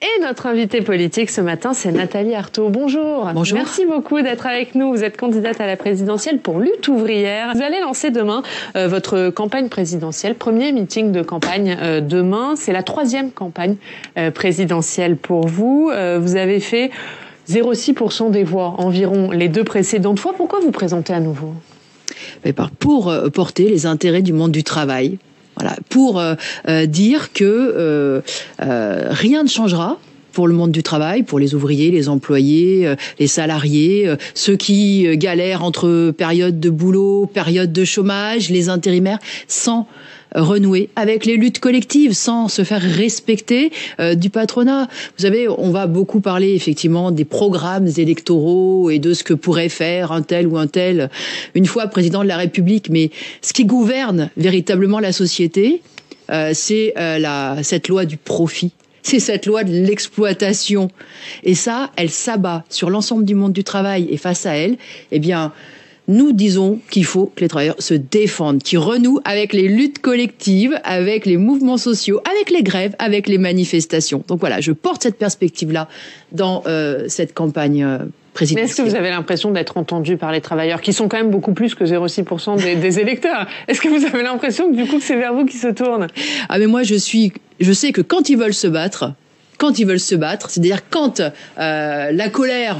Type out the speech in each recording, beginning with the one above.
Et notre invitée politique ce matin, c'est Nathalie Arthaud. Bonjour. Bonjour. Merci beaucoup d'être avec nous. Vous êtes candidate à la présidentielle pour Lutte ouvrière. Vous allez lancer demain votre campagne présidentielle, premier meeting de campagne demain. C'est la 3e campagne présidentielle pour vous. Vous avez fait 0,6% des voix environ les 2 précédentes fois. Pourquoi vous présentez à nouveau ? Pour porter les intérêts du monde du travail. Voilà, pour dire que rien ne changera pour le monde du travail, pour les ouvriers, les employés, les salariés, ceux qui galèrent entre période de boulot, période de chômage, les intérimaires, sans renouer avec les luttes collectives, sans se faire respecter du patronat. Vous savez, on va beaucoup parler effectivement des programmes électoraux et de ce que pourrait faire un tel ou un tel une fois président de la République, mais ce qui gouverne véritablement la société, c'est cette loi du profit. C'est cette loi de l'exploitation. Et ça, elle s'abat sur l'ensemble du monde du travail. Et face à elle, eh bien, nous disons qu'il faut que les travailleurs se défendent, qu'ils renouent avec les luttes collectives, avec les mouvements sociaux, avec les grèves, avec les manifestations. Donc voilà, je porte cette perspective-là dans cette campagne présidentielle. Mais est-ce que vous avez l'impression d'être entendu par les travailleurs, qui sont quand même beaucoup plus que 0,6% des électeurs ? Est-ce que vous avez l'impression que du coup que c'est vers vous qu'ils se tournent ? Ah mais moi je sais que quand ils veulent se battre, c'est-à-dire quand la colère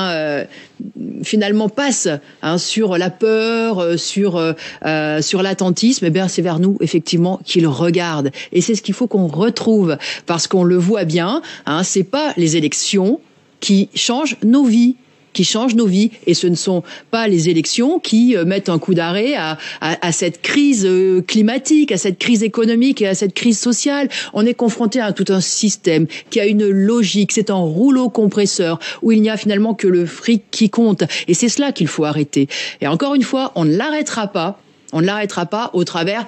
finalement passe sur la peur, sur l'attentisme, eh bien c'est vers nous effectivement qu'ils regardent. Et c'est ce qu'il faut qu'on retrouve, parce qu'on le voit bien, c'est pas les élections qui changent nos vies. Et ce ne sont pas les élections qui mettent un coup d'arrêt à cette crise climatique, à cette crise économique et à cette crise sociale. On est confronté à tout un système qui a une logique, c'est un rouleau compresseur où il n'y a finalement que le fric qui compte. Et c'est cela qu'il faut arrêter. Et encore une fois, on ne l'arrêtera pas. On ne l'arrêtera pas au travers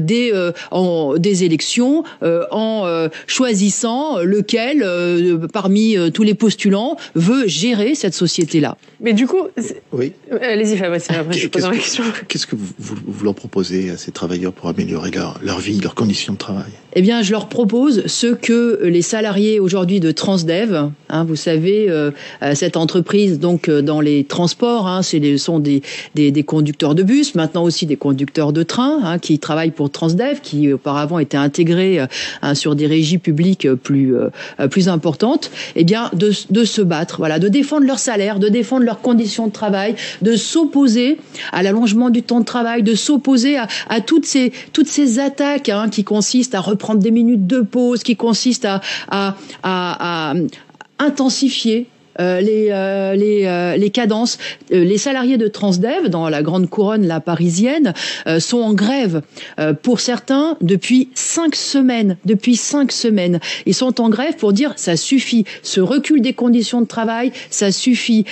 des élections en choisissant lequel, parmi tous les postulants, veut gérer cette société-là. Mais du coup... Oui. Allez-y Fabrice, après je pose la question. Qu'est-ce que vous leur proposez à ces travailleurs pour améliorer leur vie, leurs conditions de travail ? Eh bien, je leur propose ce que les salariés aujourd'hui de Transdev, vous savez, cette entreprise donc dans les transports, sont des conducteurs de bus, maintenant aussi des conducteurs de train, qui travaillent pour Transdev, qui auparavant étaient intégrés sur des régies publiques plus importantes. Eh bien, de se battre, voilà, de défendre leur salaire, de défendre leurs conditions de travail, de s'opposer à l'allongement du temps de travail, de s'opposer à toutes ces attaques qui consistent à reprendre des minutes de pause, qui consistent à intensifier les cadences. Les salariés de Transdev, dans la grande couronne parisienne, sont en grève, pour certains, depuis 5 semaines. Ils sont en grève pour dire ça suffit. Ce recul des conditions de travail, ça suffit.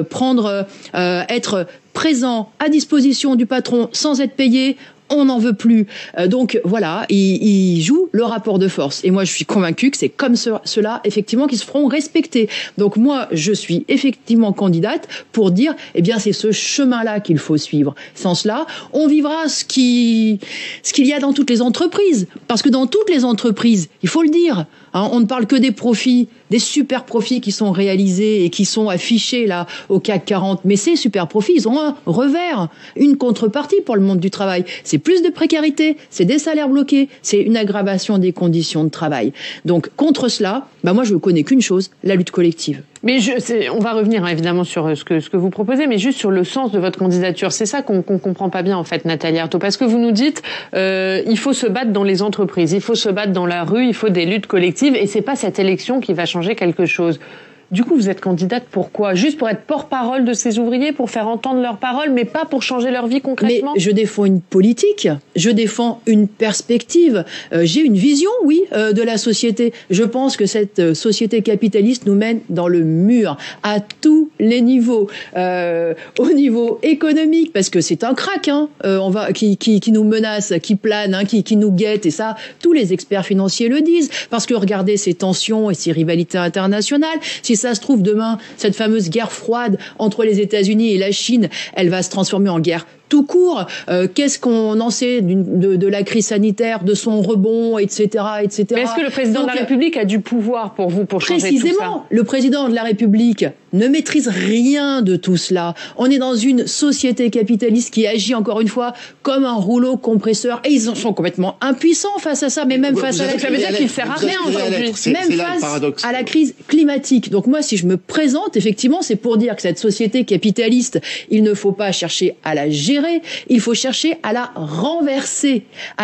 Être présent à disposition du patron sans être payé, on n'en veut plus. Donc voilà, ils jouent le rapport de force. Et moi, je suis convaincue que c'est comme cela, effectivement, qu'ils se feront respecter. Donc moi, je suis effectivement candidate pour dire, eh bien, c'est ce chemin-là qu'il faut suivre. Sans cela, on vivra ce qu'il y a dans toutes les entreprises. Parce que dans toutes les entreprises, il faut le dire, on ne parle que des profits, des super profits qui sont réalisés et qui sont affichés là au CAC 40. Mais ces super profits, ils ont un revers, une contrepartie pour le monde du travail. C'est plus de précarité, c'est des salaires bloqués, c'est une aggravation des conditions de travail. Donc contre cela, moi je ne connais qu'une chose, la lutte collective. Mais on va revenir évidemment sur ce que vous proposez, mais juste sur le sens de votre candidature. C'est ça qu'on comprend pas bien en fait, Nathalie Arthaud, parce que vous nous dites il faut se battre dans les entreprises, il faut se battre dans la rue, il faut des luttes collectives, et c'est pas cette élection qui va changer quelque chose. Du coup, vous êtes candidate pourquoi ? Juste pour être porte-parole de ces ouvriers, pour faire entendre leurs paroles, mais pas pour changer leur vie concrètement ? Mais je défends une politique, je défends une perspective. J'ai une vision, oui, de la société. Je pense que cette société capitaliste nous mène dans le mur à tous les niveaux. Au niveau économique, parce que c'est un crack, qui nous menace, qui plane, qui nous guette, et ça, tous les experts financiers le disent. Parce que regardez ces tensions et ces rivalités internationales. Si ça se trouve, demain, cette fameuse guerre froide entre les États-Unis et la Chine, elle va se transformer en guerre tout court. Qu'est-ce qu'on en sait de la crise sanitaire, de son rebond, etc., etc. Mais est-ce que le président de la République a du pouvoir pour vous pour changer tout ça ? Précisément, le président de la République ne maîtrise rien de tout cela. On est dans une société capitaliste qui agit, encore une fois, comme un rouleau compresseur. Et ils sont complètement impuissants face à ça, mais même face à la crise. Ça veut dire qu'il ne sert à rien aujourd'hui. Même face à la crise climatique. Donc moi, si je me présente, effectivement, c'est pour dire que cette société capitaliste, il ne faut pas chercher à la gérer, il faut chercher à la renverser.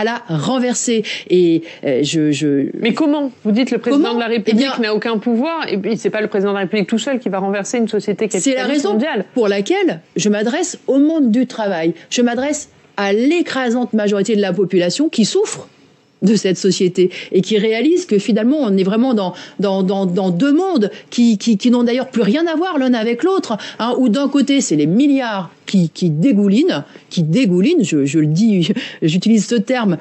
Et Mais comment ? Vous dites le président de la République n'a aucun pouvoir, et puis c'est pas le président de la République tout seul qui va renverser une société capitaliste mondiale. C'est la raison pour laquelle je m'adresse au monde du travail. Je m'adresse à l'écrasante majorité de la population qui souffre de cette société et qui réalise que finalement on est vraiment dans deux mondes qui n'ont d'ailleurs plus rien à voir l'un avec l'autre, hein, où d'un côté c'est les milliards qui dégoulinent, je le dis, j'utilise ce terme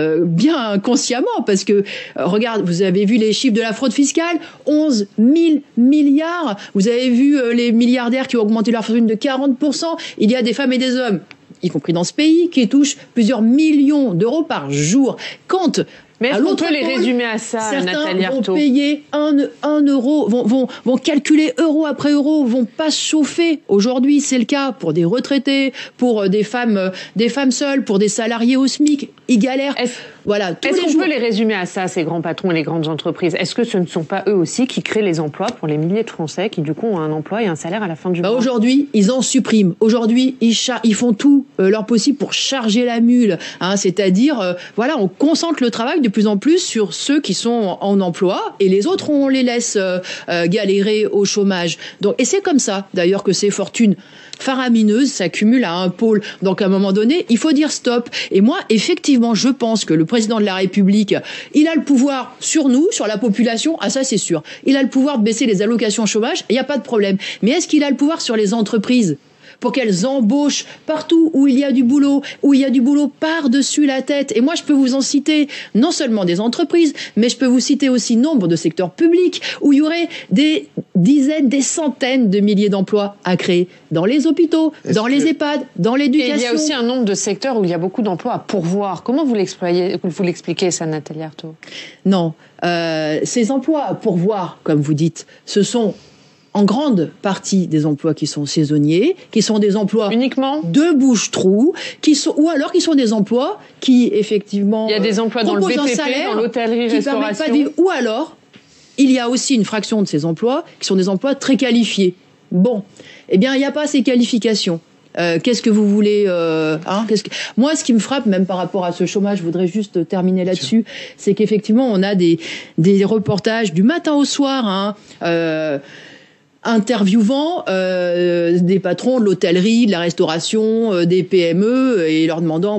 bien consciemment parce que regarde, vous avez vu les chiffres de la fraude fiscale, 11 000 milliards, vous avez vu les milliardaires qui ont augmenté leur fortune de 40%, il y a des femmes et des hommes, y compris dans ce pays, qui touchent plusieurs millions d'euros par jour. Quand mais est-ce qu'on peut les résumer à ça, Nathalie Arthaud ? Certains vont payer 1 euro, vont calculer euro après euro, vont pas se chauffer. Aujourd'hui, c'est le cas pour des retraités, pour des femmes seules, pour des salariés au SMIC. Ils galèrent. Est-ce qu'on peut les résumer à ça, ces grands patrons et les grandes entreprises ? Est-ce que ce ne sont pas eux aussi qui créent les emplois pour les milliers de Français qui, du coup, ont un emploi et un salaire à la fin du mois ? Aujourd'hui, ils en suppriment. Aujourd'hui, ils font tout leur possible pour charger la mule. Hein, c'est-à-dire, on concentre le travail de plus en plus sur ceux qui sont en emploi et les autres, on les laisse galérer au chômage. Donc, et c'est comme ça, d'ailleurs, que ces fortunes faramineuses s'accumulent à un pôle. Donc, à un moment donné, il faut dire stop. Et moi, effectivement, je pense que le président de la République, il a le pouvoir sur nous, sur la population. Ah, ça, c'est sûr. Il a le pouvoir de baisser les allocations chômage. Il n'y a pas de problème. Mais est-ce qu'il a le pouvoir sur les entreprises ? Pour qu'elles embauchent partout où il y a du boulot par-dessus la tête. Et moi, je peux vous en citer non seulement des entreprises, mais je peux vous citer aussi nombre de secteurs publics où il y aurait des dizaines, des centaines de milliers d'emplois à créer dans les hôpitaux, dans les EHPAD, dans l'éducation. Et il y a aussi un nombre de secteurs où il y a beaucoup d'emplois à pourvoir. Comment vous l'expliquez ça, Nathalie Arthaud ? Non, ces emplois à pourvoir, comme vous dites, ce sont en grande partie des emplois qui sont saisonniers, qui sont des emplois uniquement de bouche-trou, ou alors qui sont des emplois qui effectivement il y a des emplois dans le BTP, dans l'hôtellerie, restauration. Ou alors il y a aussi une fraction de ces emplois qui sont des emplois très qualifiés. Bon, eh bien il n'y a pas ces qualifications. Qu'est-ce que vous voulez Moi, ce qui me frappe, même par rapport à ce chômage, je voudrais juste terminer là-dessus, c'est qu'effectivement, on a des reportages du matin au soir, interviewant des patrons de l'hôtellerie, de la restauration, des PME, et leur demandant,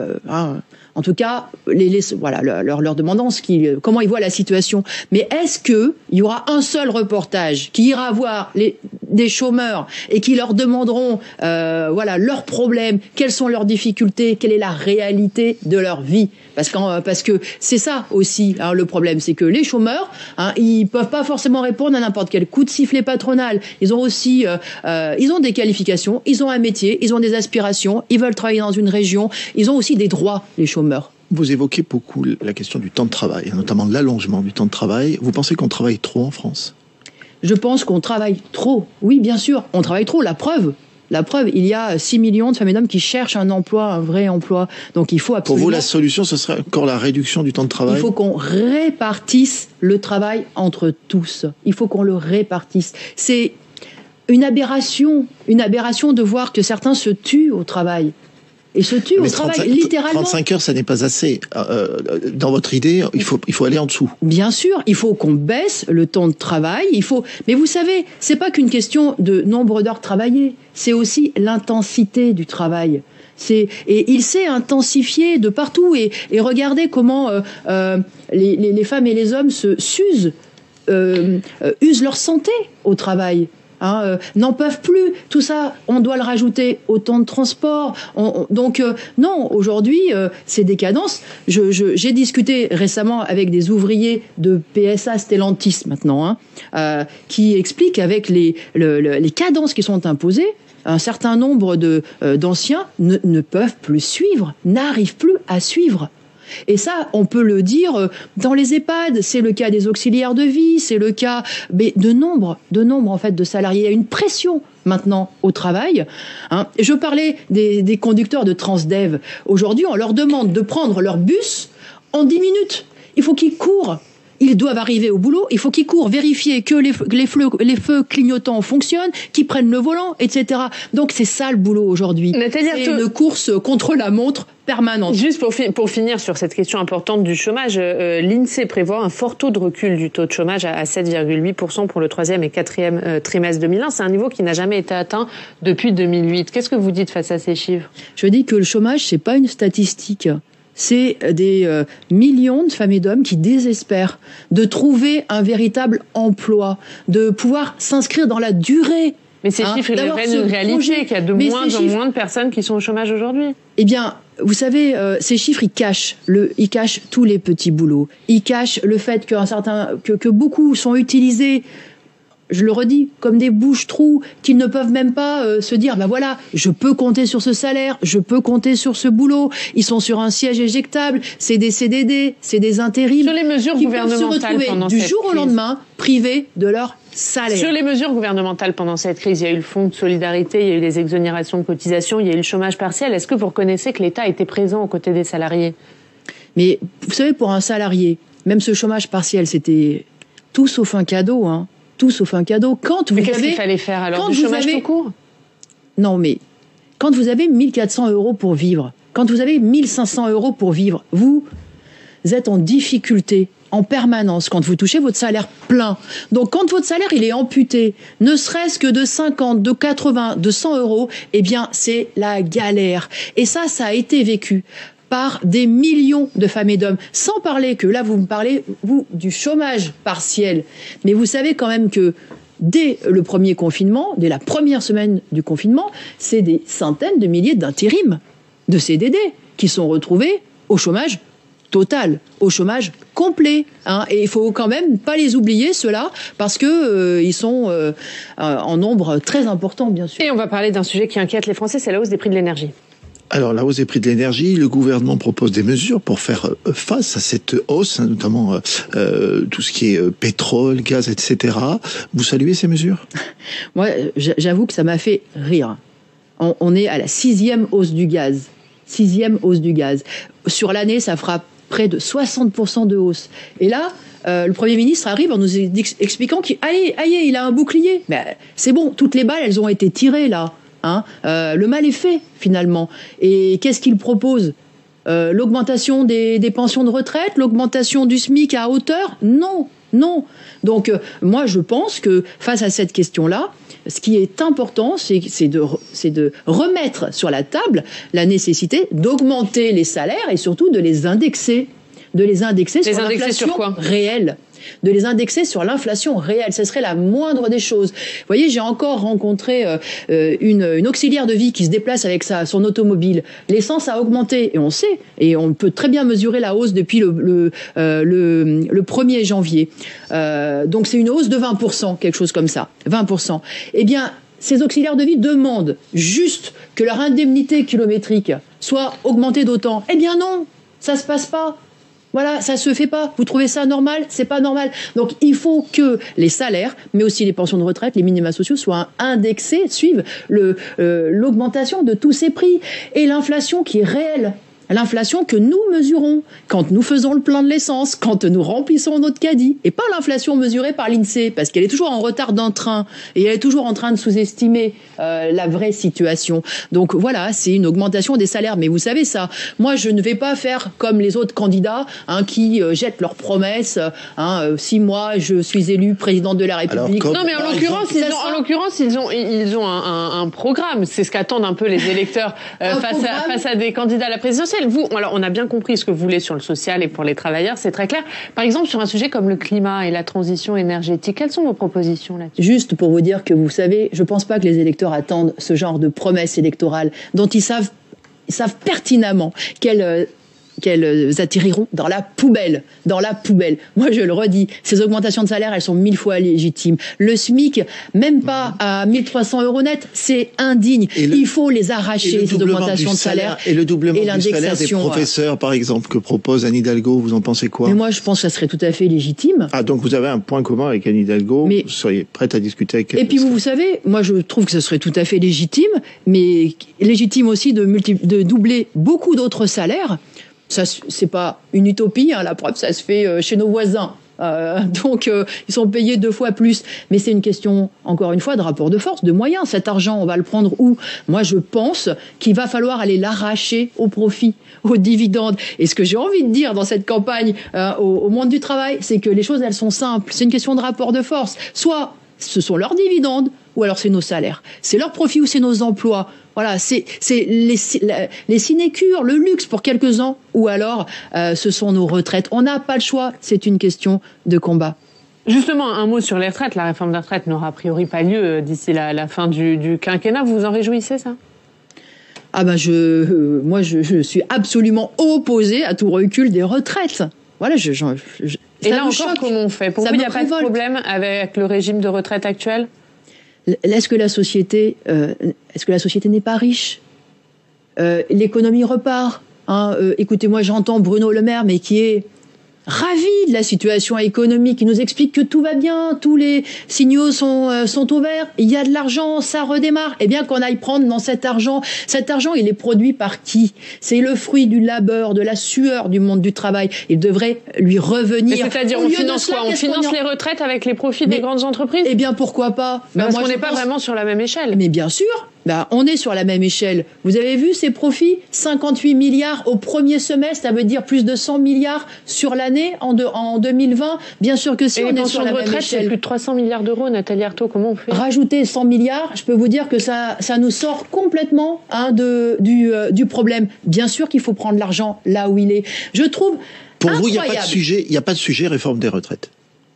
en tout cas, leur demandant comment ils voient la situation. Mais est-ce que il y aura un seul reportage qui ira voir des chômeurs et qui leur demanderont, leurs problèmes, quelles sont leurs difficultés, quelle est la réalité de leur vie? Parce que c'est ça aussi, le problème, c'est que les chômeurs, ils peuvent pas forcément répondre à n'importe quel coup de sifflet patronal. Ils ont aussi, ils ont des qualifications, ils ont un métier, ils ont des aspirations, ils veulent travailler dans une région, ils ont aussi des droits, les chômeurs. Vous évoquez beaucoup la question du temps de travail, notamment l'allongement du temps de travail. Vous pensez qu'on travaille trop en France ? Je pense qu'on travaille trop. Oui, bien sûr, on travaille trop. La preuve, il y a 6 millions de femmes et d'hommes qui cherchent un emploi, un vrai emploi. Donc il faut absolument... Pour vous, la solution, ce serait encore la réduction du temps de travail ? Il faut qu'on répartisse le travail entre tous. Il faut qu'on le répartisse. C'est une aberration de voir que certains se tuent au travail. Et se tuent au travail, littéralement. 35 heures, ça n'est pas assez. Dans votre idée, il faut aller en dessous. Bien sûr, il faut qu'on baisse le temps de travail. Mais vous savez, c'est pas qu'une question de nombre d'heures travaillées. C'est aussi l'intensité du travail. Et il s'est intensifié de partout. Et regardez comment les femmes et les hommes usent leur santé au travail. n'en peuvent plus. Tout ça, on doit le rajouter au temps de transport. Donc, non, aujourd'hui, c'est décadence. J'ai discuté récemment avec des ouvriers de PSA Stellantis maintenant, qui expliquent avec les cadences qui sont imposées, un certain nombre d'anciens ne peuvent plus suivre, n'arrivent plus à suivre. Et ça, on peut le dire dans les EHPAD, c'est le cas des auxiliaires de vie, c'est le cas de nombre en fait de salariés. Il y a une pression maintenant au travail. Je parlais des conducteurs de Transdev. Aujourd'hui, on leur demande de prendre leur bus en 10 minutes. Il faut qu'ils courent. Ils doivent arriver au boulot, il faut qu'ils courent, vérifier que les feux clignotants fonctionnent, qu'ils prennent le volant, etc. Donc c'est ça le boulot aujourd'hui. C'est une course contre la montre permanente. Juste pour finir sur cette question importante du chômage, l'INSEE prévoit un fort taux de recul du taux de chômage à 7,8% pour le 3e et 4e trimestre 2001. C'est un niveau qui n'a jamais été atteint depuis 2008. Qu'est-ce que vous dites face à ces chiffres ? Je dis que le chômage, c'est pas une statistique. C'est des millions de femmes et d'hommes qui désespèrent de trouver un véritable emploi, de pouvoir s'inscrire dans la durée. Mais ces chiffres, ils révèlent une réalité, qu'il y a de moins en moins de personnes qui sont au chômage aujourd'hui. Eh bien, vous savez, ces chiffres, ils cachent tous les petits boulots. Ils cachent le fait que beaucoup sont utilisés, je le redis, comme des bouches-trous, qu'ils ne peuvent même pas se dire, voilà, je peux compter sur ce salaire, je peux compter sur ce boulot. Ils sont sur un siège éjectable, c'est des CDD, c'est des intérims. Sur les mesures gouvernementales peuvent se retrouver du jour au lendemain privés de leur salaire. Sur les mesures gouvernementales pendant cette crise, il y a eu le fonds de solidarité, il y a eu les exonérations de cotisations, il y a eu le chômage partiel. Est-ce que vous reconnaissez que l'État était présent aux côtés des salariés ? Mais vous savez, pour un salarié, même ce chômage partiel, c'était tout sauf un cadeau, Tout sauf un cadeau. Mais qu'est-ce qu'il fallait faire alors ? Du chômage tout court ? Non, mais quand vous avez 1 400 € pour vivre, quand vous avez 1 500 € pour vivre, vous êtes en difficulté en permanence quand vous touchez votre salaire plein. Donc quand votre salaire il est amputé, ne serait-ce que de 50, de 80, de 100 €, eh bien c'est la galère. Et ça a été vécu par des millions de femmes et d'hommes. Sans parler que là, vous me parlez, vous, du chômage partiel. Mais vous savez quand même que dès le premier confinement, dès la première semaine du confinement, c'est des centaines de milliers d'intérims, de CDD, qui sont retrouvés au chômage total, au chômage complet. Et il faut quand même pas les oublier, ceux-là, parce que ils sont en nombre très important, bien sûr. Et on va parler d'un sujet qui inquiète les Français, c'est la hausse des prix de l'énergie. Alors, la hausse des prix de l'énergie, le gouvernement propose des mesures pour faire face à cette hausse, notamment tout ce qui est pétrole, gaz, etc. Vous saluez ces mesures ? Moi, j'avoue que ça m'a fait rire. On est à la 6e hausse du gaz. 6e hausse du gaz. Sur l'année, ça fera près de 60% de hausse. Et là, le Premier ministre arrive en nous expliquant qu'il il a un bouclier. Mais c'est bon, toutes les balles, elles ont été tirées, là. Le mal est fait finalement. Et qu'est-ce qu'il propose ? L'augmentation des pensions de retraite, l'augmentation du SMIC à hauteur ? Non. Donc moi je pense que face à cette question-là, ce qui est important, c'est de remettre sur la table la nécessité d'augmenter les salaires et surtout de les indexer sur l'inflation réelle. De les indexer sur l'inflation réelle. Ce serait la moindre des choses. Vous voyez, j'ai encore rencontré une auxiliaire de vie qui se déplace avec son automobile. L'essence a augmenté, et on sait, et on peut très bien mesurer la hausse depuis le 1er janvier. Donc c'est une hausse de 20%, quelque chose comme ça. 20%. Eh bien, ces auxiliaires de vie demandent juste que leur indemnité kilométrique soit augmentée d'autant. Eh bien non, ça se passe pas. Voilà, ça se fait pas. Vous trouvez ça normal ? C'est pas normal. Donc, il faut que les salaires, mais aussi les pensions de retraite, les minima sociaux soient indexés, suivent l'augmentation de tous ces prix. Et l'inflation qui est réelle. L'inflation que nous mesurons quand nous faisons le plein de l'essence, quand nous remplissons notre caddie, et pas l'inflation mesurée par l'INSEE, parce qu'elle est toujours en retard d'un train, et elle est toujours en train de sous-estimer la vraie situation. Donc voilà, c'est une augmentation des salaires. Mais vous savez ça, moi je ne vais pas faire comme les autres candidats qui jettent leurs promesses. 6 mois, je suis élu président de la République. Non, mais en l'occurrence, ils ont un programme. C'est ce qu'attendent un peu les électeurs face à des candidats à la présidentielle. présidentielle. Vous, alors on a bien compris ce que vous voulez sur le social et pour les travailleurs, c'est très clair. Par exemple, sur un sujet comme le climat et la transition énergétique, quelles sont vos propositions là-dessus? Juste pour vous dire que vous savez, je pense pas que les électeurs attendent ce genre de promesses électorales dont ils savent pertinemment qu'elles atterriront dans la poubelle. Moi, je le redis, ces augmentations de salaire, elles sont 1000 fois légitimes. Le SMIC, même pas à 1300 € net, c'est indigne. Il faut les arracher, ces augmentations de salaire. Et le doublement du salaire des professeurs, par exemple, que propose Anne Hidalgo, vous en pensez quoi? Mais moi, je pense que ça serait tout à fait légitime. Ah, donc vous avez un point commun avec Anne Hidalgo, vous seriez prête à discuter avec elle. Et puis vous savez, moi, je trouve que ce serait tout à fait légitime, mais légitime aussi de doubler beaucoup d'autres salaires. Ça, c'est pas une utopie, hein, la preuve, ça se fait chez nos voisins. Donc, ils sont payés 2 fois plus. Mais c'est une question, encore une fois, de rapport de force, de moyens. Cet argent, on va le prendre où? Moi, je pense qu'il va falloir aller l'arracher au profit, aux dividendes. Et ce que j'ai envie de dire dans cette campagne au monde du travail, c'est que les choses, elles sont simples. C'est une question de rapport de force. Soit ce sont leurs dividendes, ou alors c'est nos salaires. C'est leurs profits ou c'est nos emplois. Voilà, c'est les sinécures, le luxe pour quelques-uns, ou alors ce sont nos retraites. On n'a pas le choix, c'est une question de combat. Justement, un mot sur les retraites. La réforme des retraites n'aura a priori pas lieu d'ici la fin du quinquennat. Vous vous en réjouissez, ça? Ah ben moi je suis absolument opposée à tout recul des retraites. Voilà, et là encore, comment on fait? Pour vous, il n'y a pas de problème avec le régime de retraite actuel? Est-ce que la société n'est pas riche? L'économie repart. Écoutez-moi, j'entends Bruno Le Maire, mais qui est ravi de la situation économique, qui nous explique que tout va bien, tous les signaux sont au vert, il y a de l'argent, ça redémarre. Eh bien, qu'on aille prendre dans cet argent. Cet argent, il est produit par qui? C'est le fruit du labeur, de la sueur du monde du travail. Il devrait lui revenir. C'est-à-dire, on finance quoi? On finance les retraites avec les profits des grandes entreprises? Eh bien, pourquoi pas? Parce qu'on n'est pas vraiment sur la même échelle. Mais bien sûr. On est sur la même échelle. Vous avez vu ces profits? 58 milliards au premier semestre, ça veut dire plus de 100 milliards sur l'année en 2020. Bien sûr que si on est sur la même échelle. C'est plus de 300 milliards d'euros, Nathalie Arthaud, comment on fait? Rajouter 100 milliards, je peux vous dire que ça nous sort complètement du problème. Bien sûr qu'il faut prendre l'argent là où il est. Je trouve Pour incroyable. Vous, il n'y a pas de sujet réforme des retraites?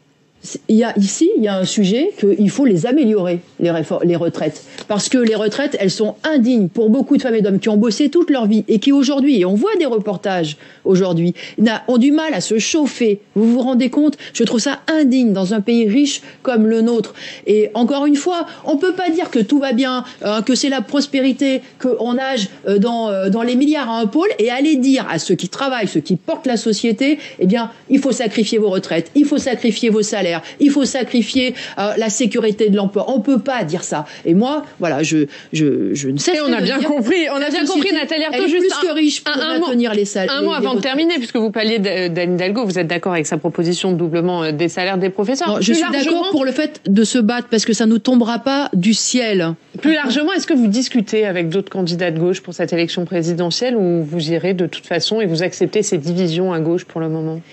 Il y a un sujet qu'il faut les améliorer, les retraites. Parce que les retraites, elles sont indignes pour beaucoup de femmes et d'hommes qui ont bossé toute leur vie et qui aujourd'hui, et on voit des reportages aujourd'hui, ont du mal à se chauffer. Vous vous rendez compte? Je trouve ça indigne dans un pays riche comme le nôtre. Et encore une fois, on peut pas dire que tout va bien, que c'est la prospérité, qu'on nage dans les milliards à un pôle et aller dire à ceux qui travaillent, ceux qui portent la société, eh bien, il faut sacrifier vos retraites, il faut sacrifier vos salaires, il faut sacrifier la sécurité de l'emploi. On peut pas dire ça. Et moi, voilà, je ne sais pas. On a bien compris, Nathalie Arthaud, juste plus que riche pour maintenir les salaires. Un mot avant de terminer, puisque vous parliez d'Anne Hidalgo, vous êtes d'accord avec sa proposition de doublement des salaires des professeurs? Non, je suis d'accord pour le fait de se battre, parce que ça ne tombera pas du ciel. Plus largement, est-ce que vous discutez avec d'autres candidats de gauche pour cette élection présidentielle, ou vous irez de toute façon et vous acceptez ces divisions à gauche pour le moment?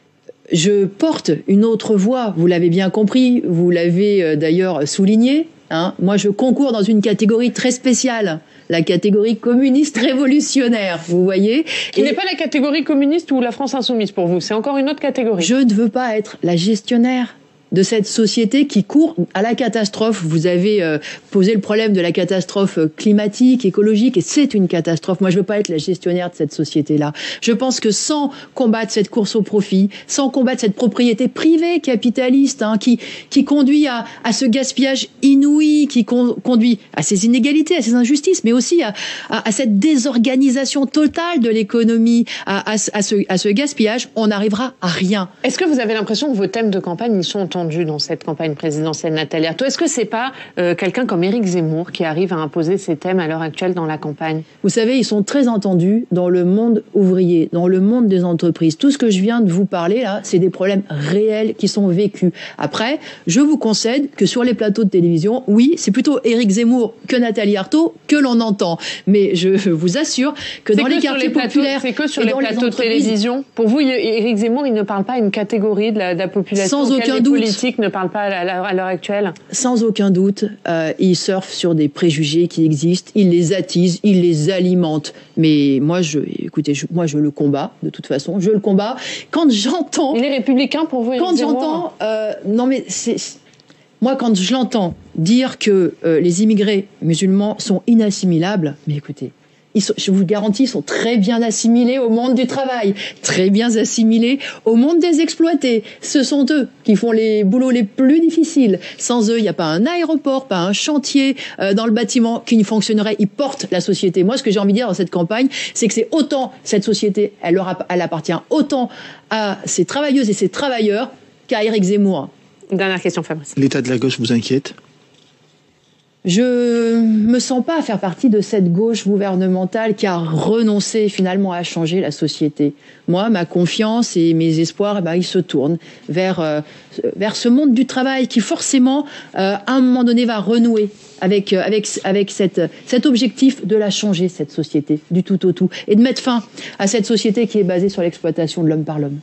Je porte une autre voix, vous l'avez bien compris, vous l'avez d'ailleurs souligné. Moi, je concours dans une catégorie très spéciale, la catégorie communiste révolutionnaire, vous voyez. Qui n'est pas la catégorie communiste ou la France insoumise pour vous, c'est encore une autre catégorie. Je ne veux pas être la gestionnaire de cette société qui court à la catastrophe. Vous avez posé le problème de la catastrophe climatique, écologique, et c'est une catastrophe. Moi, je veux pas être la gestionnaire de cette société-là. Je pense que sans combattre cette course au profit, sans combattre cette propriété privée capitaliste, qui conduit à ce gaspillage inouï, qui conduit à ces inégalités, à ces injustices, mais aussi à cette désorganisation totale de l'économie, à ce gaspillage, on n'arrivera à rien. Est-ce que vous avez l'impression que vos thèmes de campagne y sont entendus dans cette campagne présidentielle, Nathalie Arthaud? Est-ce que c'est pas quelqu'un comme Éric Zemmour qui arrive à imposer ces thèmes à l'heure actuelle dans la campagne? Vous savez, ils sont très entendus dans le monde ouvrier, dans le monde des entreprises. Tout ce que je viens de vous parler là, c'est des problèmes réels qui sont vécus. Après, je vous concède que sur les plateaux de télévision, oui, c'est plutôt Éric Zemmour que Nathalie Arthaud que l'on entend. Mais je vous assure que dans les quartiers populaires, c'est que sur les plateaux de télévision. Pour vous, Éric Zemmour, il ne parle pas à une catégorie de la population? Sans aucun doute. politiques ne parlent pas à l'heure actuelle? Sans aucun doute, ils surfent sur des préjugés qui existent, ils les attisent, ils les alimentent. Mais moi, je le combats, de toute façon, je le combats. Quand j'entends... Il est républicain pour vous? Quand j'entends... non mais moi, quand je l'entends dire que les immigrés musulmans sont inassimilables, mais écoutez, je vous le garantis, ils sont très bien assimilés au monde du travail, très bien assimilés au monde des exploités. Ce sont eux qui font les boulots les plus difficiles. Sans eux, il n'y a pas un aéroport, pas un chantier dans le bâtiment qui ne fonctionnerait. Ils portent la société. Moi, ce que j'ai envie de dire dans cette campagne, c'est que c'est autant cette société, elle appartient autant à ses travailleuses et ses travailleurs qu'à Éric Zemmour. Dernière question, Fabrice. L'état de la gauche vous inquiète? Je me sens pas faire partie de cette gauche gouvernementale qui a renoncé finalement à changer la société. Moi, ma confiance et mes espoirs, ils se tournent vers ce monde du travail qui forcément, à un moment donné, va renouer avec cet objectif de la changer, cette société, du tout au tout, et de mettre fin à cette société qui est basée sur l'exploitation de l'homme par l'homme.